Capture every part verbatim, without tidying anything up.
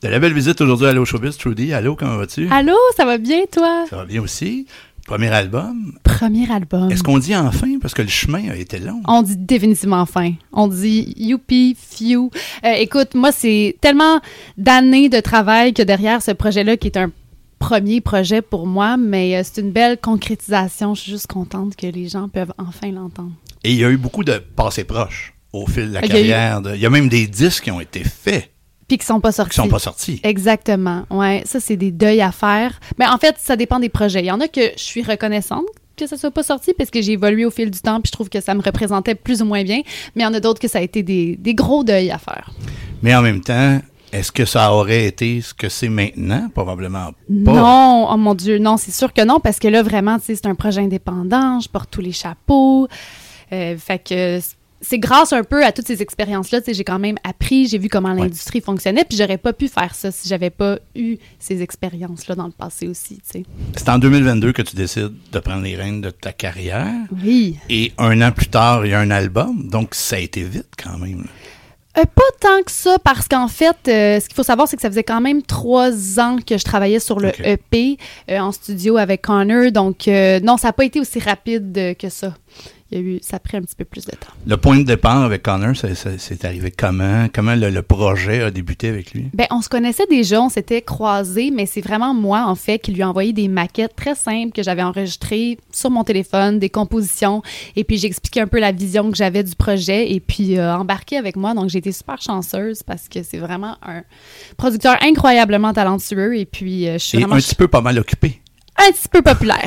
De la belle visite aujourd'hui à Allo Showbiz, Trudy. Allô, comment vas-tu? Allô, ça va bien, toi? Ça va bien aussi. Premier album. Premier album. Est-ce qu'on dit enfin? Parce que le chemin a été long. On dit définitivement fin. On dit youpi, few. Euh, écoute, moi, c'est tellement d'années de travail que derrière ce projet-là, qui est un premier projet pour moi, mais euh, c'est une belle concrétisation. Je suis juste contente que les gens peuvent enfin l'entendre. Et il y a eu beaucoup de passés proches au fil de la Il y a carrière. eu- de- Il y a même des disques qui ont été faits, Puis qui sont pas sortis. qui sont pas sortis. Exactement. Ouais, ça, c'est des deuils à faire. Mais en fait, ça dépend des projets. Il y en a que je suis reconnaissante que ça soit pas sorti parce que j'ai évolué au fil du temps puis je trouve que ça me représentait plus ou moins bien. Mais il y en a d'autres que ça a été des, des gros deuils à faire. Mais en même temps, est-ce que ça aurait été ce que c'est maintenant? Probablement pas. Non, oh mon Dieu, non, c'est sûr que non, parce que là, vraiment, tu sais, c'est un projet indépendant, je porte tous les chapeaux. Euh, fait que c'est grâce un peu à toutes ces expériences-là, tu sais, j'ai quand même appris, j'ai vu comment l'industrie fonctionnait, puis j'aurais pas pu faire ça si j'avais pas eu ces expériences-là dans le passé aussi, tu sais. C'est en deux mille vingt-deux que tu décides de prendre les rênes de ta carrière. Oui. Et un an plus tard, il y a un album. Donc, ça a été vite quand même. Euh, pas tant que ça, parce qu'en fait, euh, ce qu'il faut savoir, c'est que ça faisait quand même trois ans que je travaillais sur le Ok. E P euh, en studio avec Connor. Donc, euh, non, ça n'a pas été aussi rapide euh, que ça. Il y a eu, ça a pris un petit peu plus de temps. Le point de départ avec Connor, ça- ça- c'est arrivé comment? Comment le, le projet a débuté avec lui? Ben, on se connaissait déjà, on s'était croisés, mais c'est vraiment moi, en fait, qui lui ai envoyé des maquettes très simples que j'avais enregistrées sur mon téléphone, des compositions, et puis j'ai expliqué un peu la vision que j'avais du projet, et puis euh, embarqué avec moi. Donc, j'ai été super chanceuse parce que c'est vraiment un producteur incroyablement talentueux, et puis euh, je suis Et vraiment un petit peu pas mal occupé. un petit peu populaire.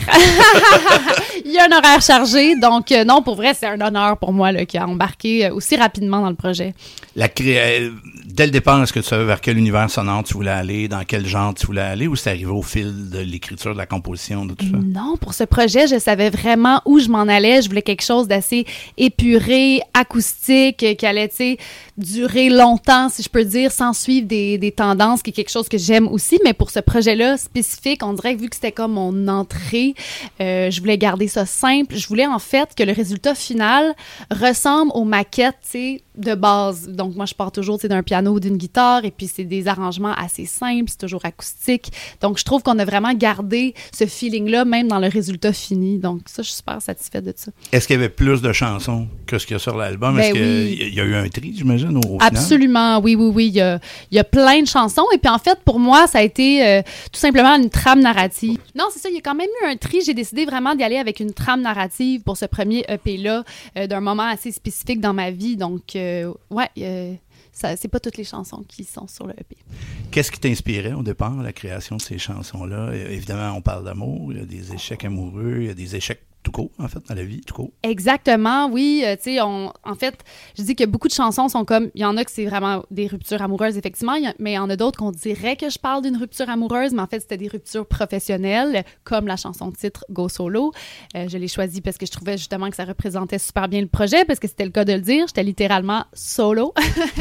Il y a un horaire chargé, donc euh, non, pour vrai, c'est un honneur pour moi là, qui a embarqué euh, aussi rapidement dans le projet. La cré... euh, Dès le départ, est-ce que tu savais vers quel univers sonore tu voulais aller, dans quel genre tu voulais aller, ou c'est arrivé au fil de l'écriture, de la composition, de tout ça? Non, pour ce projet, je savais vraiment où je m'en allais. Je voulais quelque chose d'assez épuré, acoustique, euh, qui allait, tu sais, durer longtemps, si je peux dire, sans suivre des, des tendances, qui est quelque chose que j'aime aussi. Mais pour ce projet-là spécifique, on dirait que vu que c'était comme mon entrée, euh, je voulais garder ça simple. Je voulais en fait que le résultat final ressemble aux maquettes, tu sais, de base. Donc moi, je pars toujours, tu sais, d'un piano ou d'une guitare, et puis c'est des arrangements assez simples, c'est toujours acoustique. Donc je trouve qu'on a vraiment gardé ce feeling-là, même dans le résultat fini. Donc ça, je suis super satisfaite de ça. Est-ce qu'il y avait plus de chansons que ce qu'il y a sur l'album? Ben Est-ce oui. qu'il y a eu un tri, j'imagine, au, au final? Absolument, oui, oui, oui. Il y a, il y a plein de chansons. Et puis, en fait, pour moi, ça a été euh, tout simplement une trame narrative. Non, c'est ça, il y a quand même eu un tri. J'ai décidé vraiment d'y aller avec une trame narrative pour ce premier E P-là, euh, d'un moment assez spécifique dans ma vie. Donc, euh, ouais, euh, ça, c'est pas toutes les chansons qui sont sur le E P. Qu'est-ce qui t'inspirait au départ, la création de ces chansons-là? Euh, Évidemment, on parle d'amour, il y a des échecs amoureux, il y a des échecs tout court, en fait, dans la vie, tout court. Exactement, oui. Euh, tu sais, on, en fait, je dis que beaucoup de chansons sont comme, il y en a que c'est vraiment des ruptures amoureuses, effectivement, il y a- mais il y en a d'autres qu'on dirait que je parle d'une rupture amoureuse, mais en fait, c'était des ruptures professionnelles, comme la chanson titre Go Solo. Euh, je l'ai choisie parce que je trouvais justement que ça représentait super bien le projet, parce que c'était le cas de le dire, j'étais littéralement solo,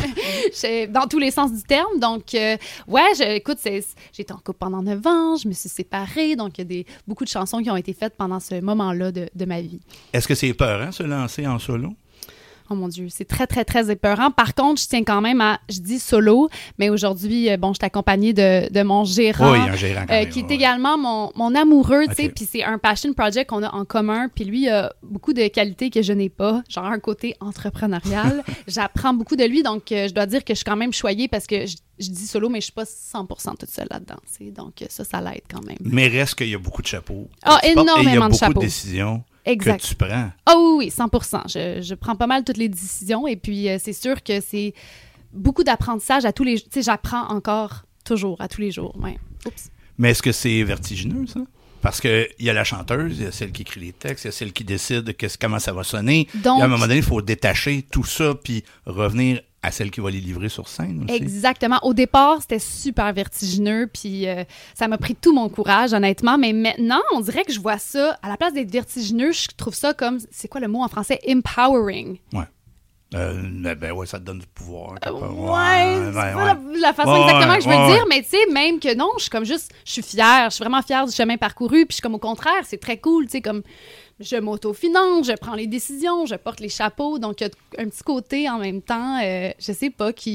J'ai- dans tous les sens du terme. Donc, euh, ouais, je, écoute, c'est, j'étais en couple pendant neuf ans, je me suis séparée, donc il y a des, beaucoup de chansons qui ont été faites pendant ce moment-là de, de ma vie. Est-ce que c'est épeurant, se lancer en solo? Oh mon Dieu, c'est très, très, très épeurant. Par contre, je tiens quand même à... Je dis solo, mais aujourd'hui, euh, bon, je suis accompagnée de, de mon gérant, Oui, un gérant quand euh, même, qui est ouais. également mon, mon amoureux, tu sais, Ok. puis c'est un passion project qu'on a en commun, puis lui a beaucoup de qualités que je n'ai pas, genre un côté entrepreneurial. J'apprends beaucoup de lui, donc euh, je dois dire que je suis quand même choyée parce que je, je dis solo, mais je suis pas cent pour cent toute seule là-dedans, tu sais, donc euh, ça, ça l'aide quand même. Mais reste qu'il y a beaucoup de chapeaux. que Ah, tu portes, et il y a énormément de beaucoup chapeaux. de décisions Exact. que tu prends. Ah oui, oui, cent pour cent. Je, je prends pas mal toutes les décisions et puis euh, c'est sûr que c'est beaucoup d'apprentissage à tous les... Tu sais, j'apprends encore toujours, à tous les jours. Ouais. Oups. Mais est-ce que c'est vertigineux, ça? Parce qu'il y a la chanteuse, il y a celle qui écrit les textes, il y a celle qui décide qu'est-ce- comment ça va sonner. Donc- Et à un moment donné, il faut détacher tout ça puis revenir à celle qui va les livrer sur scène aussi. Exactement. Au départ, c'était super vertigineux, puis euh, ça m'a pris tout mon courage, honnêtement. Mais maintenant, on dirait que je vois ça, à la place d'être vertigineux, je trouve ça comme, c'est quoi le mot en français? Empowering. Ouais. Euh, ben, ben ouais, ça te donne du pouvoir. quelque Euh, part. ouais, c'est ouais, pas ouais. la, la façon Ouais, exactement ouais, que je veux ouais, le dire, ouais. mais tu sais, même que non, je suis comme juste, je suis fière, je suis vraiment fière du chemin parcouru, puis je suis comme au contraire, c'est très cool, tu sais, comme je m'autofinance, je prends les décisions, je porte les chapeaux, donc il y a un petit côté en même temps, euh, je sais pas, qui,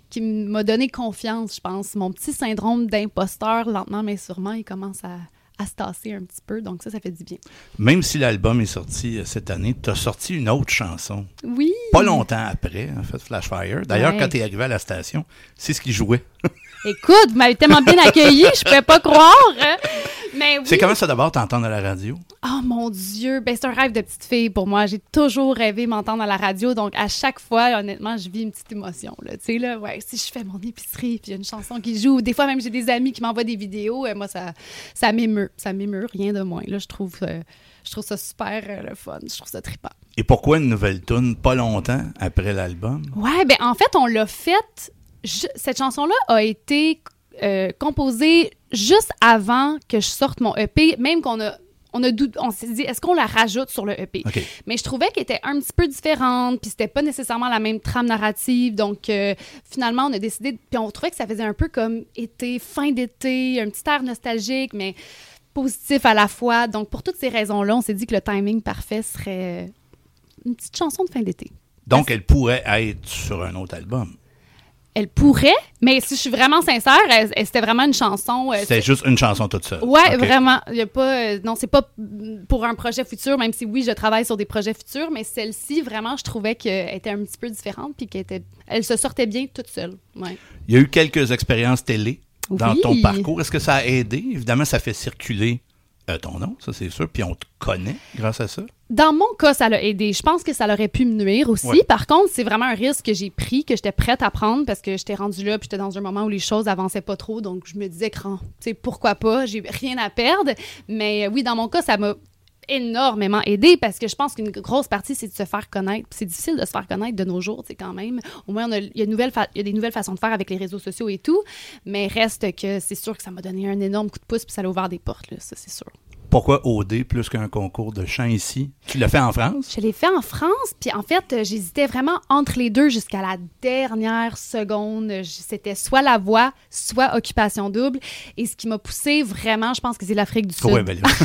qui m'a donné confiance, je pense. Mon petit syndrome d'imposteur, lentement mais sûrement, il commence à, à se tasser un petit peu. Donc ça, ça fait du bien. Même si l'album est sorti cette année, tu as sorti une autre chanson. Oui! Pas longtemps après, en fait, Flashfire. D'ailleurs, ouais. quand tu es arrivé à la station, c'est ce qu'il jouait. Écoute, vous m'avez tellement bien accueilli, je ne pouvais pas croire. Hein? Mais oui. C'est comment ça d'abord t'entendre à la radio? Oh mon Dieu, ben c'est un rêve de petite fille pour moi. J'ai toujours rêvé m'entendre à la radio, donc à chaque fois, honnêtement, je vis une petite émotion. Là. Tu sais, là, ouais, si je fais mon épicerie, puis il y a une chanson qui joue, des fois même j'ai des amis qui m'envoient des vidéos, et moi, ça, ça m'émeut. Ça m'émeut, rien de moins. Là, je trouve, euh, je trouve ça super euh, le fun, je trouve ça trippant. Et pourquoi une nouvelle tune pas longtemps après l'album? Ouais, ben en fait, on l'a faite... Je, cette chanson-là a été euh, composée juste avant que je sorte mon E P, même qu'on a, on a dout, on s'est dit, est-ce qu'on la rajoute sur le E P? Okay. Mais je trouvais qu'elle était un petit peu différente, puis c'était pas nécessairement la même trame narrative, donc euh, finalement, on a décidé, puis on trouvait que ça faisait un peu comme été, fin d'été, un petit air nostalgique, mais positif à la fois. Donc, pour toutes ces raisons-là, on s'est dit que le timing parfait serait une petite chanson de fin d'été. Donc, Parce... elle pourrait être sur un autre album. Elle pourrait, mais si je suis vraiment sincère, elle, elle, c'était vraiment une chanson... Euh, c'était c'est... juste une chanson toute seule. Ouais, okay. vraiment. Il y a pas, euh, non, c'est pas pour un projet futur, même si oui, je travaille sur des projets futurs, mais celle-ci, vraiment, je trouvais qu'elle était un petit peu différente puis qu'elle était, elle se sortait bien toute seule. Ouais. Il y a eu quelques expériences télé dans oui. ton parcours. Est-ce que ça a aidé? Évidemment, ça fait circuler euh, ton nom, ça c'est sûr, puis on te connaît grâce à ça. Dans mon cas, ça l'a aidé. Je pense que ça aurait pu me nuire aussi. Ouais. Par contre, c'est vraiment un risque que j'ai pris, que j'étais prête à prendre parce que j'étais rendue là puis j'étais dans un moment où les choses avançaient pas trop. Donc, je me disais, tu sais, pourquoi pas? J'ai rien à perdre. Mais oui, dans mon cas, ça m'a énormément aidé parce que je pense qu'une grosse partie, c'est de se faire connaître. C'est difficile de se faire connaître de nos jours, tu sais, quand même. Au moins, il y, fa- y a des nouvelles façons de faire avec les réseaux sociaux et tout. Mais reste que c'est sûr que ça m'a donné un énorme coup de pouce puis ça a ouvert des portes, là, ça, c'est sûr. Pourquoi O D plus qu'un concours de chant ici? Tu l'as fait en France? Je l'ai fait en France, puis en fait, j'hésitais vraiment entre les deux jusqu'à la dernière seconde. C'était soit La Voix, soit Occupation Double. Et ce qui m'a poussée vraiment, je pense que c'est l'Afrique du Sud. Oui, ben là,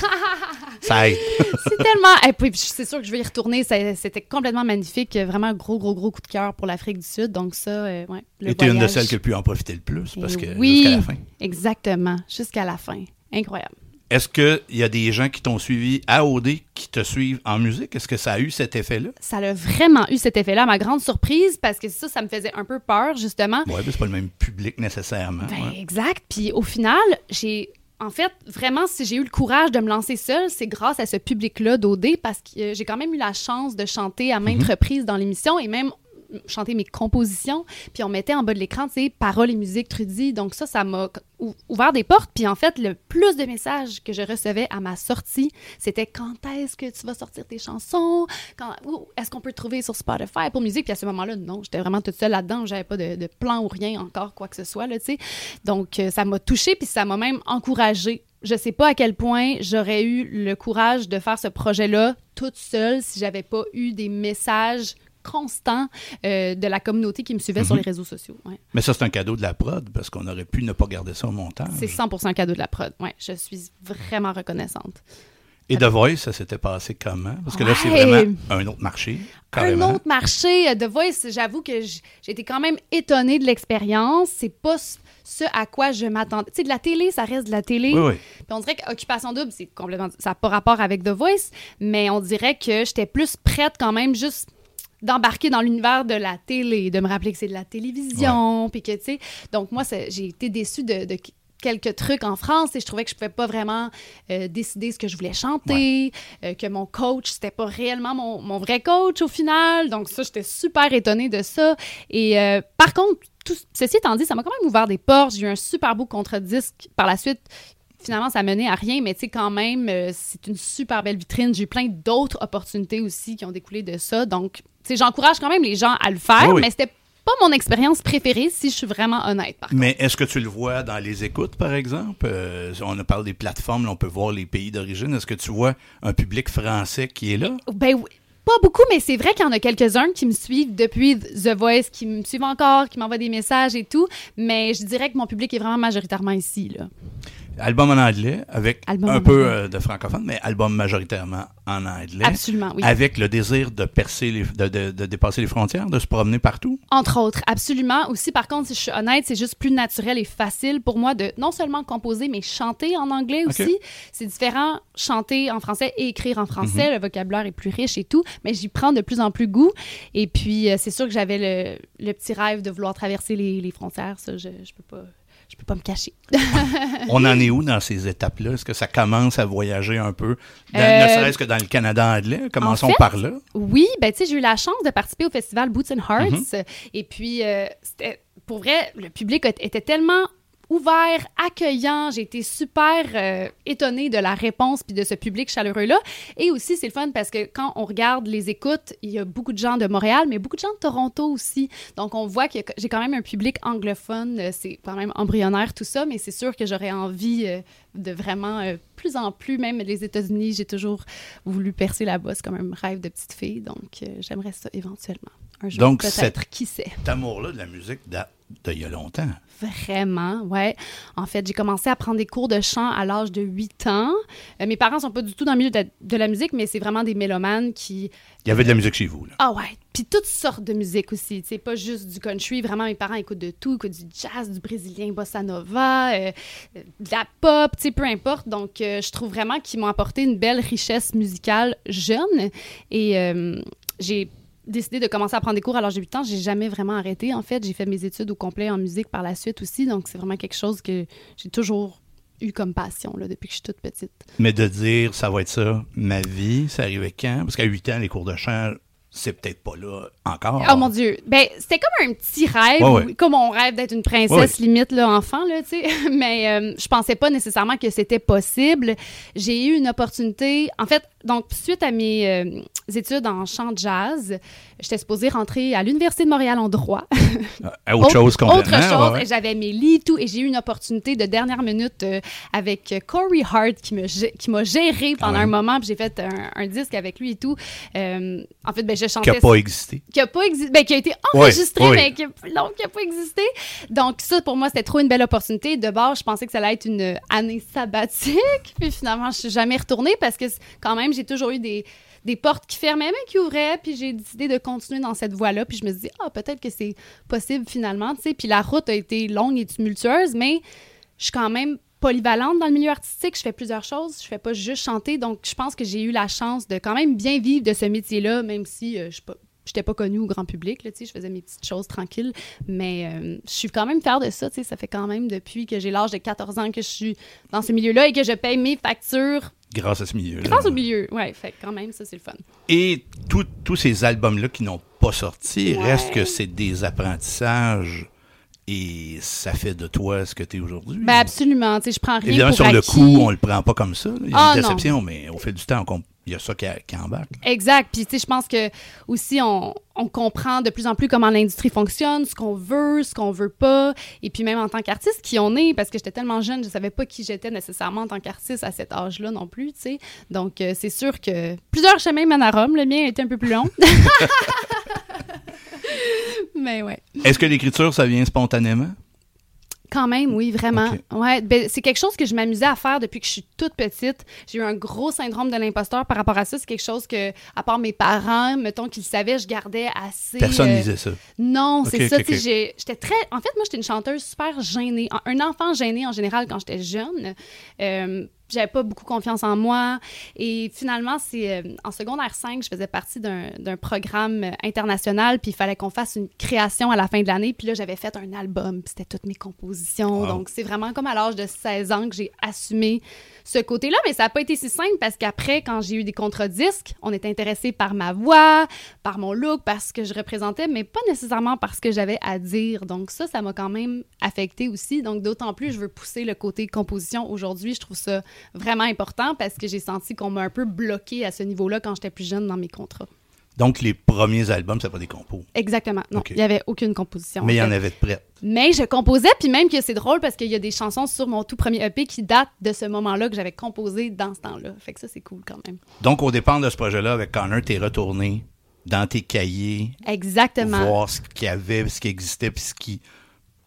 ça aide. C'est tellement... Et puis, c'est sûr que je vais y retourner. C'était complètement magnifique. Vraiment un gros, gros, gros coup de cœur pour l'Afrique du Sud. Donc ça, euh, ouais, le Et tu es une de voyage. celles qui a pu en profiter le plus, parce que oui, jusqu'à la fin. Exactement, jusqu'à la fin. Incroyable. Est-ce qu'il y a des gens qui t'ont suivi à O D qui te suivent en musique? Est-ce que ça a eu cet effet-là? Ça a vraiment eu cet effet-là, à ma grande surprise, parce que ça, ça me faisait un peu peur, justement. Oui, mais c'est pas le même public nécessairement. Ben, ouais. Exact. Puis au final, j'ai... En fait, vraiment, si j'ai eu le courage de me lancer seule, c'est grâce à ce public-là d'O D, parce que euh, j'ai quand même eu la chance de chanter à maintes mm-hmm. reprises dans l'émission, et même chanter mes compositions, puis on mettait en bas de l'écran, tu sais, paroles et musique, Trudy. Donc ça, ça m'a ou- ouvert des portes. Puis en fait, le plus de messages que je recevais à ma sortie, c'était quand est-ce que tu vas sortir tes chansons? Quand, ou, est-ce qu'on peut te trouver sur Spotify pour musique? Puis à ce moment-là, non, j'étais vraiment toute seule là-dedans. J'avais pas de, de plan ou rien encore, quoi que ce soit, là, tu sais. Donc euh, ça m'a touchée, puis ça m'a même encouragée. Je sais pas à quel point j'aurais eu le courage de faire ce projet-là toute seule si j'avais pas eu des messages constant euh, de la communauté qui me suivait mm-hmm. sur les réseaux sociaux. Ouais. Mais ça, c'est un cadeau de la prod, parce qu'on aurait pu ne pas garder ça au montage. C'est cent pour cent un cadeau de la prod. Oui, je suis vraiment reconnaissante. Et The Voice, ça s'était passé comment? Parce que ouais. là, c'est vraiment un autre marché. Carrément. Un autre marché. The Voice, j'avoue que j'ai été quand même étonnée de l'expérience. C'est pas ce à quoi je m'attendais. Tu sais, de la télé, ça reste de la télé. Oui, oui. Puis on dirait qu'Occupation Double, c'est complètement... ça n'a pas rapport avec The Voice, mais on dirait que j'étais plus prête quand même juste d'embarquer dans l'univers de la télé, de me rappeler que c'est de la télévision, puis que, tu sais... Donc, moi, c'est, j'ai été déçue de, de quelques trucs en France et je trouvais que je pouvais pas vraiment euh, décider ce que je voulais chanter, ouais. euh, que mon coach, c'était pas réellement mon, mon vrai coach au final. Donc, ça, j'étais super étonnée de ça. Et euh, par contre, tout, ceci étant dit, ça m'a quand même ouvert des portes. J'ai eu un super beau contre-disque par la suite. Finalement, ça menait à rien, mais tu sais, quand même, euh, c'est une super belle vitrine. J'ai eu plein d'autres opportunités aussi qui ont découlé de ça. Donc, tu sais, j'encourage quand même les gens à le faire, oui, oui. mais c'était pas mon expérience préférée, si je suis vraiment honnête, par Mais contre. est-ce que tu le vois dans les écoutes, par exemple? Euh, on a parlé des plateformes, là, on peut voir les pays d'origine. Est-ce que tu vois un public français qui est là? Ben oui. Pas beaucoup, mais c'est vrai qu'il y en a quelques-uns qui me suivent depuis The Voice, qui me suivent encore, qui m'envoient des messages et tout. Mais je dirais que mon public est vraiment majoritairement ici, là. Album en anglais, avec Album un en peu anglais. euh, de francophone, mais album majoritairement en anglais. Absolument, oui. Avec le désir de percer, les, de, de, de dépasser les frontières, de se promener partout. Entre autres, absolument. Aussi, par contre, si je suis honnête, c'est juste plus naturel et facile pour moi de non seulement composer, mais chanter en anglais aussi. Okay. C'est différent, chanter en français et écrire en français. Mm-hmm. Le vocabulaire est plus riche et tout, mais j'y prends de plus en plus goût. Et puis, euh, c'est sûr que j'avais le, le petit rêve de vouloir traverser les, les frontières. Ça, je, je peux pas... Je peux pas me cacher. On en est où dans ces étapes-là? Est-ce que ça commence à voyager un peu? Dans, euh, ne serait-ce que dans le Canada anglais? Commençons en fait, par là. Oui, ben tu sais, j'ai eu la chance de participer au festival Boots and Hearts. Mm-hmm. Et puis, euh, c'était, pour vrai, le public était tellement ouvert, accueillant. J'ai été super euh, étonnée de la réponse puis de ce public chaleureux-là. Et aussi, c'est le fun parce que quand on regarde les écoutes, il y a beaucoup de gens de Montréal, mais beaucoup de gens de Toronto aussi. Donc, on voit que j'ai quand même un public anglophone. C'est quand même embryonnaire, tout ça, mais c'est sûr que j'aurais envie euh, de vraiment, euh, plus en plus, même les États-Unis, j'ai toujours voulu percer là-bas. C'est comme un rêve de petite fille. Donc, euh, j'aimerais ça éventuellement. Un jour, donc, peut-être, cet, qui sait. Cet amour-là de la musique date d'il y a longtemps. Vraiment, ouais. En fait, j'ai commencé à prendre des cours de chant à l'âge de huit ans. Euh, mes parents sont pas du tout dans le milieu de la, de la musique, mais c'est vraiment des mélomanes qui... Il y avait de la musique chez vous, là. Ah ouais. Puis toutes sortes de musique aussi. Tu sais, pas juste du country. Vraiment, mes parents écoutent de tout. Ils écoutent du jazz, du brésilien, bossa nova, euh, de la pop, tu sais, peu importe. Donc, euh, je trouve vraiment qu'ils m'ont apporté une belle richesse musicale jeune. Et euh, j'ai décidé de commencer à prendre des cours à l'âge de huit ans. J'ai jamais vraiment arrêté, en fait. J'ai fait mes études au complet en musique par la suite aussi. Donc, c'est vraiment quelque chose que j'ai toujours eu comme passion là, depuis que je suis toute petite. Mais de dire, ça va être ça, ma vie, ça arrivait quand? Parce qu'à huit ans, les cours de chant, c'est peut-être pas là encore. Oh mon Dieu! Ben, c'était comme un petit rêve, ouais, ouais. comme on rêve d'être une princesse ouais. limite, là, enfant, là, tu sais. Mais euh, je pensais pas nécessairement que c'était possible. J'ai eu une opportunité, en fait, donc, suite à mes euh, études en chant jazz, j'étais supposée rentrer à l'Université de Montréal en droit. À autre chose complètement. Autre chose. Ouais, ouais. J'avais mes livres, tout, et j'ai eu une opportunité de dernière minute euh, avec Corey Hart qui, me, qui m'a géré pendant ah, un moment, puis j'ai fait un, un disque avec lui et tout. Euh, en fait, ben, je chantais... Qui n'a pas existé. Qui a pas existé. Ben, qui a été enregistré, oui, mais oui. qui n'a pas existé. Donc, ça, pour moi, c'était trop une belle opportunité. De base, je pensais que ça allait être une année sabbatique, puis finalement, je suis jamais retournée parce que quand même, j'ai toujours eu des... des portes qui fermaient, mais qui ouvraient, puis j'ai décidé de continuer dans cette voie-là, puis je me suis dit, ah, peut-être que c'est possible finalement, tu sais, puis la route a été longue et tumultueuse, mais je suis quand même polyvalente dans le milieu artistique, je fais plusieurs choses, je fais pas juste chanter, donc je pense que j'ai eu la chance de quand même bien vivre de ce métier-là, même si euh, je suis pas... J'étais pas connue au grand public, là, tu sais, je faisais mes petites choses tranquilles, mais euh, je suis quand même fière de ça, tu sais, ça fait quand même depuis que j'ai l'âge de quatorze ans que je suis dans ce milieu-là et que je paye mes factures. Grâce à ce milieu-là. Grâce au milieu, oui, fait quand même, ça, c'est le fun. Et tous ces albums-là qui n'ont pas sorti, ouais. reste que c'est des apprentissages et ça fait de toi ce que tu es aujourd'hui. Ben absolument, tu sais, je prends rien Évidemment, pour sur acquis. le coup, on le prend pas comme ça. Là. Il y a ah, une déception, non. mais au fil du temps, on il y a ça qui, a, qui embarque. Exact. Puis, tu sais, je pense que aussi, on, on comprend de plus en plus comment l'industrie fonctionne, ce qu'on veut, ce qu'on veut pas. Et puis, même en tant qu'artiste, qui on est, parce que j'étais tellement jeune, je savais pas qui j'étais nécessairement en tant qu'artiste à cet âge-là non plus, tu sais. Donc, euh, c'est sûr que plusieurs chemins mènent à Rome. Le mien était un peu plus long. Mais ouais. Est-ce que l'écriture, ça vient spontanément? Quand même, oui, vraiment. Okay. Ouais, ben, c'est quelque chose que je m'amusais à faire depuis que je suis toute petite. J'ai eu un gros syndrome de l'imposteur par rapport à ça. C'est quelque chose que, à part mes parents, mettons qu'ils savaient, je gardais assez... Personne euh... lisait ça. Non, okay, c'est ça. Okay, okay. J'étais très... En fait, moi, j'étais une chanteuse super gênée. Un enfant gêné, en général, quand j'étais jeune. Euh, J'avais pas beaucoup confiance en moi. Et finalement, c'est euh, en secondaire cinq, je faisais partie d'un, d'un programme international, puis il fallait qu'on fasse une création à la fin de l'année. Puis là, j'avais fait un album, puis c'était toutes mes compositions. Wow. Donc, c'est vraiment comme à l'âge de seize ans que j'ai assumé ce côté-là. Mais ça n'a pas été si simple parce qu'après, quand j'ai eu des contrats disques, on était intéressé par ma voix, par mon look, par ce que je représentais, mais pas nécessairement par ce que j'avais à dire. Donc ça, ça m'a quand même affectée aussi. Donc, d'autant plus, je veux pousser le côté composition aujourd'hui. Je trouve ça vraiment important parce que j'ai senti qu'on m'a un peu bloqué à ce niveau-là quand j'étais plus jeune dans mes contrats. Donc, les premiers albums, c'est pas des compos? Exactement. Non, okay. Il n'y avait aucune composition. Mais il y en avait de prêtes. Mais je composais, puis même que c'est drôle parce qu'il y a des chansons sur mon tout premier E P qui datent de ce moment-là que j'avais composé dans ce temps-là. Fait que ça, c'est cool quand même. Donc, au départ de ce projet-là, avec Connor, t'es retourné dans tes cahiers. Exactement. Voir ce qu'il y avait, ce qui existait, puis ce qui...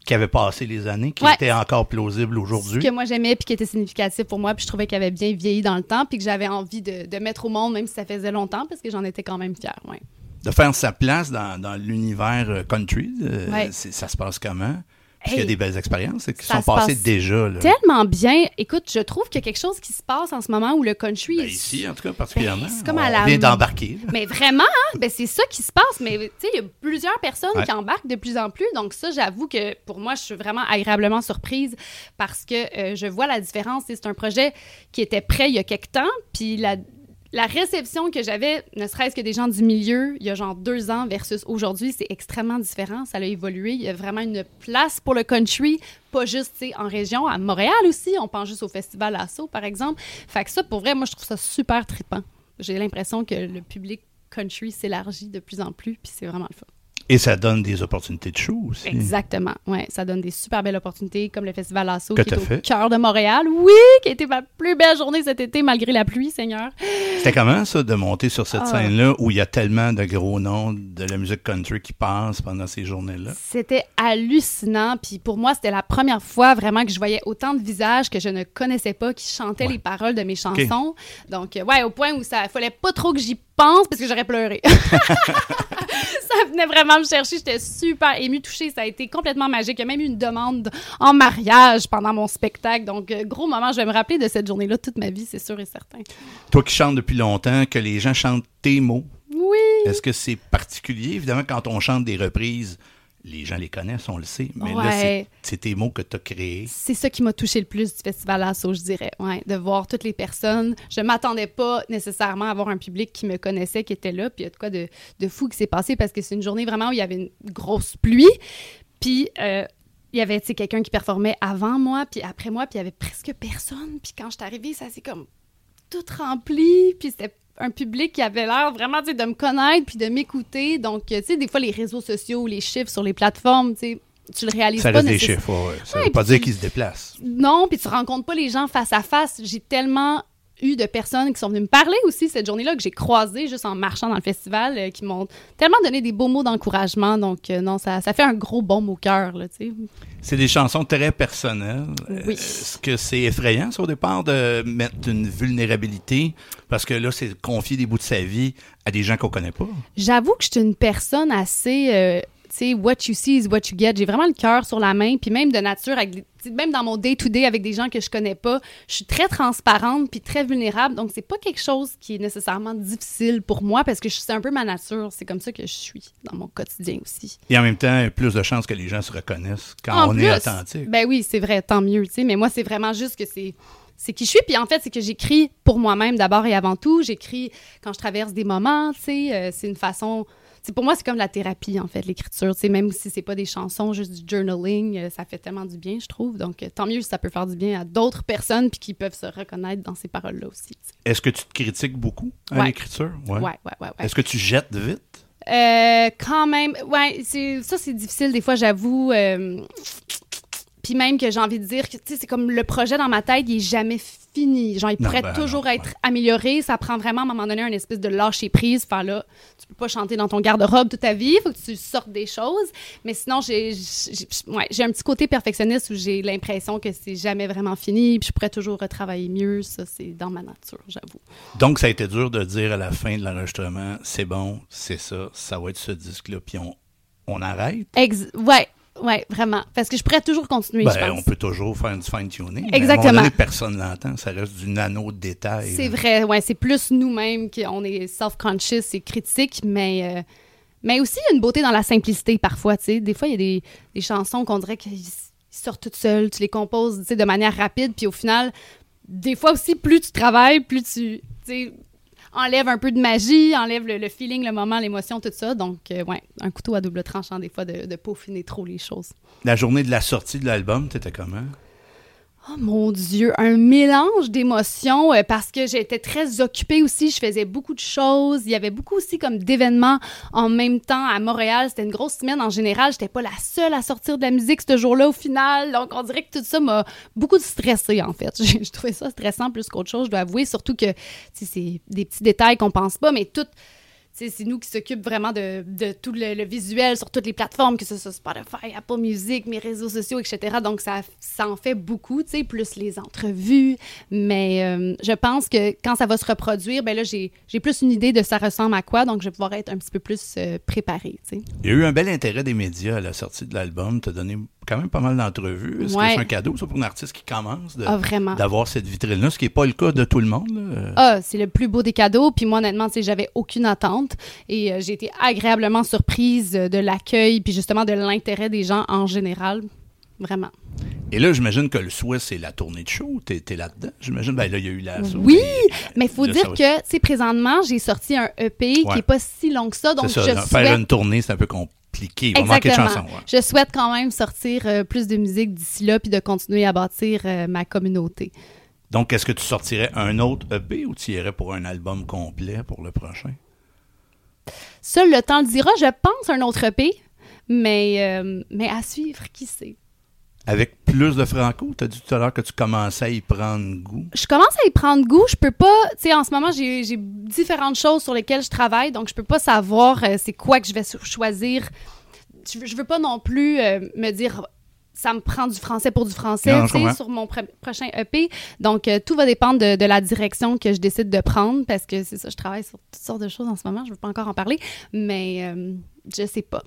qui avait passé les années, qui Ouais. était encore plausible aujourd'hui. Que moi j'aimais puis qui était significatif pour moi, puis je trouvais qu'il avait bien vieilli dans le temps, puis que j'avais envie de, de mettre au monde, même si ça faisait longtemps, parce que j'en étais quand même fière. Ouais. De faire sa place dans, dans l'univers euh, country, euh, Ouais. c'est- ça se passe comment? Parce Hey, qu'il y a des belles expériences qui ça sont se passées passe déjà. Là. tellement bien. Écoute, je trouve qu'il y a quelque chose qui se passe en ce moment où le country Ben, est... ici, en tout cas, particulièrement. Ben, c'est comme on à la- vient d'embarquer. là. Mais vraiment, hein? Ben, c'est ça qui se passe. Mais tu sais, il y a plusieurs personnes Ouais. qui embarquent de plus en plus. Donc ça, j'avoue que pour moi, je suis vraiment agréablement surprise parce que euh, je vois la différence. Tu sais, c'est un projet qui était prêt il y a quelque temps. Puis la, la réception que j'avais, ne serait-ce que des gens du milieu, il y a genre deux ans versus aujourd'hui, c'est extrêmement différent. Ça a évolué. Il y a vraiment une place pour le country, pas juste tu sais, en région, à Montréal aussi. On pense juste au Festival Asso, par exemple. Fait que ça, pour vrai, moi, je trouve ça super trippant. J'ai l'impression que le public country s'élargit de plus en plus, puis c'est vraiment le fun. Et ça donne des opportunités de show aussi. Exactement. Ouais, ça donne des super belles opportunités, comme le Festival Asso, Que qui est t'as au fait. cœur de Montréal. Oui, qui a été ma plus belle journée cet été, malgré la pluie, Seigneur. C'était comment, ça, de monter sur cette Ah. scène-là où il y a tellement de gros noms de la musique country qui passent pendant ces journées-là? C'était hallucinant. Puis pour moi, c'était la première fois vraiment que je voyais autant de visages que je ne connaissais pas qui chantaient Ouais. les paroles de mes chansons. Donc, euh, ouais, au point où ça fallait pas trop que j'y pense parce que j'aurais pleuré. Ça venait vraiment me chercher. J'étais super émue, touchée. Ça a été complètement magique. Il y a même eu une demande en mariage pendant mon spectacle. Donc, euh, gros moment. Je vais me rappeler de cette journée-là toute ma vie, c'est sûr et certain. Toi qui chantes depuis longtemps, que les gens chantent tes mots, Oui. est-ce que c'est particulier? Évidemment, quand on chante des reprises, les gens les connaissent, on le sait. Mais là, Ouais. c'est, c'est tes mots que tu as créés. C'est ça qui m'a touché le plus du Festival Asso, je dirais. Ouais, de voir toutes les personnes. Je m'attendais pas nécessairement à avoir un public qui me connaissait, qui était là. Puis il y a de quoi de, de fou qui s'est passé parce que c'est une journée vraiment où il y avait une grosse pluie. Puis euh, il y avait, tu sais, quelqu'un qui performait avant moi, puis après moi, puis il y avait presque personne. Puis quand je suis arrivée, ça s'est comme tout rempli. Puis c'était un public qui avait l'air vraiment, tu sais, de me connaître puis de m'écouter. Donc, tu sais, des fois, les réseaux sociaux, les chiffres sur les plateformes, tu sais, tu le réalises Ça pas reste des nécessairement. chiffres, ouais. Ça Ouais, veut pas puis dire tu- qu'ils se déplacent. Non, puis tu rencontres pas les gens face à face. J'ai tellement eu de personnes qui sont venues me parler aussi cette journée-là, que j'ai croisées juste en marchant dans le festival, euh, qui m'ont tellement donné des beaux mots d'encouragement. Donc, euh, non, ça, ça fait un gros baume au cœur, là, tu sais. C'est des chansons très personnelles. Oui. Est-ce que c'est effrayant, ça, au départ, de mettre une vulnérabilité? Parce que là, c'est confier des bouts de sa vie à des gens qu'on connaît pas. J'avoue que je suis une personne assez... euh, tu sais, what you see is what you get. J'ai vraiment le cœur sur la main, puis même de nature, avec des- tu sais, même dans mon day-to-day avec des gens que je connais pas, je suis très transparente puis très vulnérable. Donc, c'est pas quelque chose qui est nécessairement difficile pour moi parce que je- c'est un peu ma nature. C'est comme ça que je suis dans mon quotidien aussi. Et en même temps, il y a plus de chances que les gens se reconnaissent quand En on plus, est authentique. Ben oui, c'est vrai, tant mieux, tu sais. Mais moi, c'est vraiment juste que c'est c'est qui je suis. Puis en fait, c'est que j'écris pour moi-même d'abord et avant tout. J'écris quand je traverse des moments, tu sais. Euh, c'est une façon... c'est pour moi, c'est comme la thérapie, en fait, l'écriture. Tu sais, même si c'est pas des chansons, juste du journaling, euh, ça fait tellement du bien, je trouve. Donc, euh, tant mieux si ça peut faire du bien à d'autres personnes puis qui peuvent se reconnaître dans ces paroles-là aussi. Tu sais. Est-ce que tu te critiques beaucoup à Ouais. l'écriture? Ouais, ouais, ouais, ouais. Est-ce que tu jettes vite? Euh, quand même, ouais, c'est, ça, c'est difficile. Des fois, j'avoue... euh, Puis même que j'ai envie de dire que, tu sais, c'est comme le projet dans ma tête, il est jamais fini. Genre, il Non, pourrait ben toujours non, être ouais. amélioré. Ça prend vraiment, à un moment donné, un espèce de lâcher-prise. Faire là, tu peux pas chanter dans ton garde-robe toute ta vie. Il faut que tu sortes des choses. Mais sinon, j'ai, j'ai, ouais, j'ai un petit côté perfectionniste où j'ai l'impression que c'est jamais vraiment fini. Puis je pourrais toujours retravailler mieux. Ça, c'est dans ma nature, j'avoue. Donc, ça a été dur de dire à la fin de l'enregistrement, c'est bon, c'est ça, ça va être ce disque-là, puis on, on arrête. Ex- ouais. Ouais, vraiment. Parce que je pourrais toujours continuer, je Ben, pense. on peut toujours faire du fine-tuning. mais Exactement. À un moment donné, personne ne l'entend. Ça reste du nano-détail. C'est là. vrai, ouais, c'est plus nous-mêmes qu'on est self-conscious et critique, mais, euh, mais aussi il y a une beauté dans la simplicité parfois, tu sais. Des fois, il y a des, des chansons qu'on dirait qu'ils s- ils sortent toutes seules, tu les composes, tu sais, de manière rapide, puis au final, des fois aussi, plus tu travailles, plus tu, tu sais, enlèves un peu de magie, enlève le, le feeling, le moment, l'émotion, tout ça. Donc, euh, ouais, un couteau à double tranchant, des fois, de, de peaufiner trop les choses. La journée de la sortie de l'album, t'étais comment? Oh mon Dieu, un mélange d'émotions euh, parce que j'étais très occupée aussi, je faisais beaucoup de choses, il y avait beaucoup aussi comme d'événements en même temps à Montréal, c'était une grosse semaine en général, j'étais pas la seule à sortir de la musique ce jour-là au final, donc on dirait que tout ça m'a beaucoup stressée en fait. J'ai je trouvais ça stressant plus qu'autre chose, je dois avouer, surtout que tu sais, c'est des petits détails qu'on pense pas, mais tout... Tu c'est, c'est nous qui s'occupent vraiment de, de tout le, le visuel sur toutes les plateformes, que ce soit Spotify, Apple Music, mes réseaux sociaux, et cetera. Donc, ça, ça en fait beaucoup, tu sais, plus les entrevues. Mais euh, je pense que quand ça va se reproduire, ben là, j'ai, j'ai plus une idée de ça ressemble à quoi, donc je vais pouvoir être un petit peu plus euh, préparée, tu sais. Il y a eu un bel intérêt des médias à la sortie de l'album. Tu as donné quand même pas mal d'entrevues. Est-ce ouais. que c'est un cadeau, ça, pour une artiste qui commence, de, ah, vraiment. d'avoir cette vitrine-là, ce qui n'est pas le cas de tout le monde, là? Ah, c'est le plus beau des cadeaux. Puis moi, honnêtement, tu sais, j'avais aucune attente. Et euh, j'ai été agréablement surprise de l'accueil, puis justement de l'intérêt des gens en général. Vraiment. Et là, j'imagine que le souhait, c'est la tournée de show. T'es, t'es là-dedans. J'imagine, ben là, il y a eu la... Oui, mais il faut dire ça... que, tu sais, présentement, j'ai sorti un E P ouais. qui n'est pas si long que ça. Donc, c'est ça, je faire souhaite... une tournée, c'est un peu compliqué. Il va manquer de chansons. Ouais. Je souhaite quand même sortir euh, plus de musique d'ici là, puis de continuer à bâtir euh, ma communauté. Donc, est-ce que tu sortirais un autre E P ou tu irais pour un album complet pour le prochain? Seul le temps le dira. Je pense un autre E P, mais, euh, mais à suivre, qui sait? Avec plus de franco? Tu as dit tout à l'heure que tu commençais à y prendre goût. Je commence à y prendre goût. Je peux pas... Tu sais, en ce moment, j'ai, j'ai différentes choses sur lesquelles je travaille, donc je peux pas savoir euh, c'est quoi que je vais choisir. Je, je veux pas non plus euh, me dire... Ça me prend du français pour du français, tu sais, sur mon pr- prochain E P. Donc, euh, tout va dépendre de, de la direction que je décide de prendre, parce que c'est ça, je travaille sur toutes sortes de choses en ce moment. Je veux pas encore en parler, mais euh, je sais pas.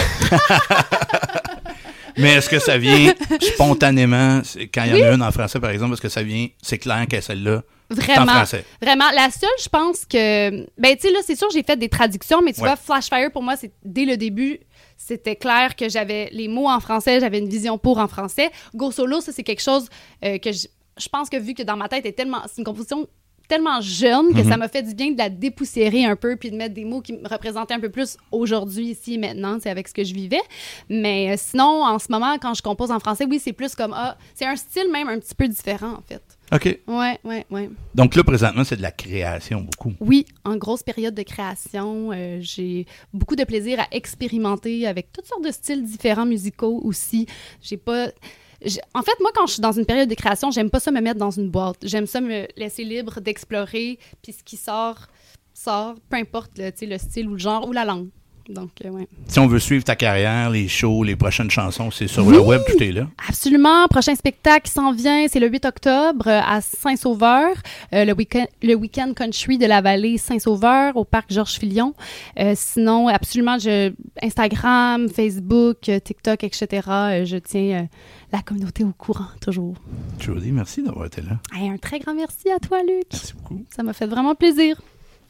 Mais est-ce que ça vient spontanément, quand il y en oui. a une en français, par exemple, est-ce que ça vient, c'est clair que celle-là, vraiment, en français? Vraiment. La seule, je pense que... Ben, tu sais, là, c'est sûr, j'ai fait des traductions, mais tu ouais. vois, Flashfire, pour moi, c'est dès le début... C'était clair que j'avais les mots en français, j'avais une vision pour en français. Go Solo, ça, c'est quelque chose euh, que je, je pense que vu que dans ma tête, est tellement, c'est une composition tellement jeune que mm-hmm. ça m'a fait du bien de la dépoussiérer un peu puis de mettre des mots qui me représentaient un peu plus aujourd'hui, ici et maintenant, c'est avec ce que je vivais. Mais euh, sinon, en ce moment, quand je compose en français, oui, c'est plus comme... Ah, c'est un style même un petit peu différent, en fait. OK. Ouais, ouais, ouais. Donc là, présentement, c'est de la création, beaucoup. Oui, en grosse période de création. Euh, j'ai beaucoup de plaisir à expérimenter avec toutes sortes de styles différents musicaux aussi. J'ai pas... J'ai... En fait, moi, quand je suis dans une période de création, j'aime pas ça me mettre dans une boîte. J'aime ça me laisser libre d'explorer, puis ce qui sort, sort, peu importe le, le style ou le genre ou la langue. Donc, euh, ouais. Si on veut suivre ta carrière, les shows, les prochaines chansons, c'est sur oui, le web, tout est là. Absolument. Prochain spectacle qui s'en vient, c'est le huit octobre euh, à Saint-Sauveur, euh, le, week-end, le week-end country de la vallée Saint-Sauveur au parc Georges-Filion. Euh, sinon, absolument, je, Instagram, Facebook, euh, TikTok, et cetera. Euh, je tiens euh, la communauté au courant, toujours. Jody, merci d'avoir été là. Hey, un très grand merci à toi, Luc. Merci beaucoup. Ça m'a fait vraiment plaisir.